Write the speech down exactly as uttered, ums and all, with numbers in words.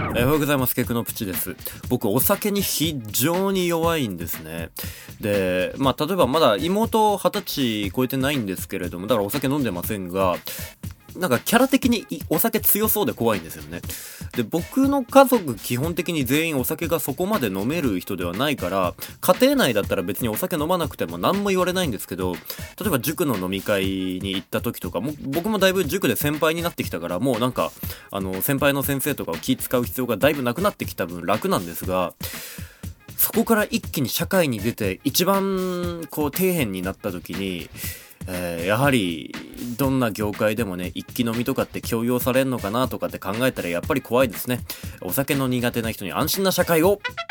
えーおはようございます。ケクノプチです。僕、お酒に非常に弱いんですね。で、まあ、例えばまだ妹はたち超えてないんですけれども、だからお酒飲んでませんが、なんかキャラ的にお酒強そうで怖いんですよね。で、僕の家族基本的に全員お酒がそこまで飲める人ではないから、家庭内だったら別にお酒飲まなくても何も言われないんですけど、例えば塾の飲み会に行った時とかも、僕もだいぶ塾で先輩になってきたから、もうなんか、あの、先輩の先生とかを気使う必要がだいぶなくなってきた分楽なんですが、そこから一気に社会に出て一番こう底辺になった時に、えー、やはりどんな業界でもね、一気飲みとかって強要されるのかなとかって考えたらやっぱり怖いですね。お酒の苦手な人に安心な社会を。